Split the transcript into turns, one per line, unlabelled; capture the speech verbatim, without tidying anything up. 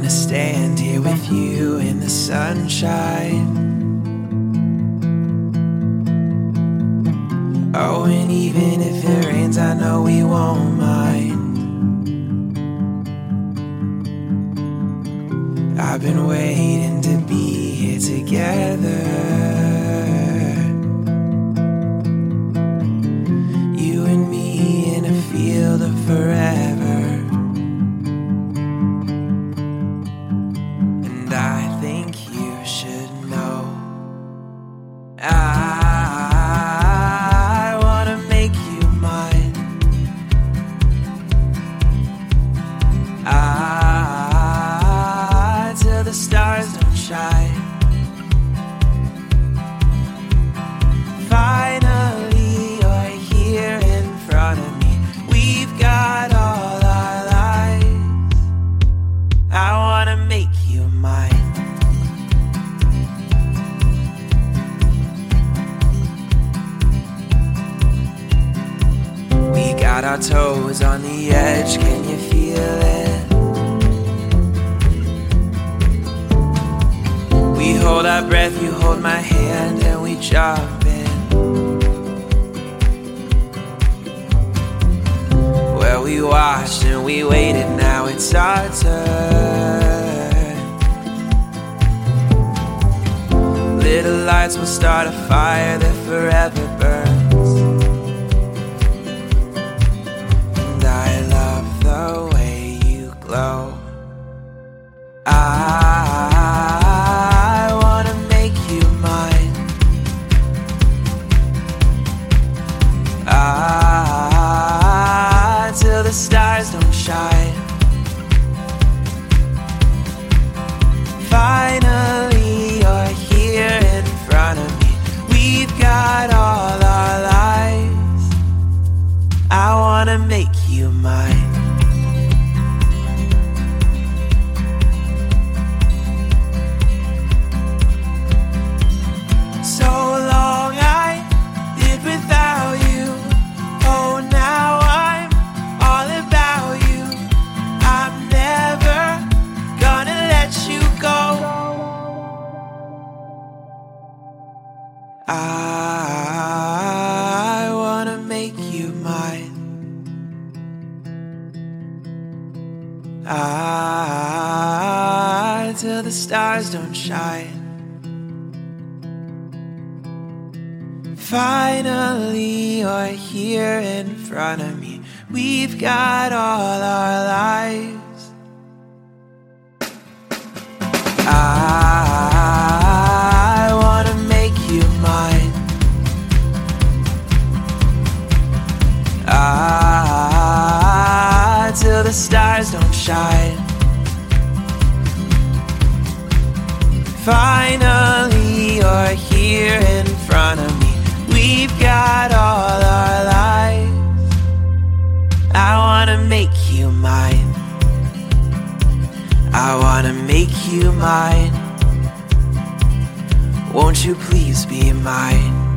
wanna stand here with you in the sunshine. Oh, and even if it rains, I know we won't mind. I've been waiting to be here together, you and me in a field of forever. And I think you should know, I Ah, till the stars don't shine. Finally, you're here in front of me. We've got all our lives. I wanna make you mine. We got our toes on the edge, can you feel it? We hold our breath, you hold my hand, and we jump in. Well, we watched and we waited, now it's our turn. Little lights will start a fire that forever burns. And I love the way you glow. I Ah, till the stars don't shine. Finally, you're here in front of me. We've got all our lives. I wanna make you mine. So long I did without you. Oh, now I'm all about you. I'm never gonna let you go. I wanna make you mine. Ah, till the stars don't shine. Finally, you're here in front of me. We've got all our lives. I wanna make you mine. Ah, till the stars don't shine. Finally, you're here in front of me. We've got all our lives. I wanna make you mine. I wanna make you mine. Won't you please be mine?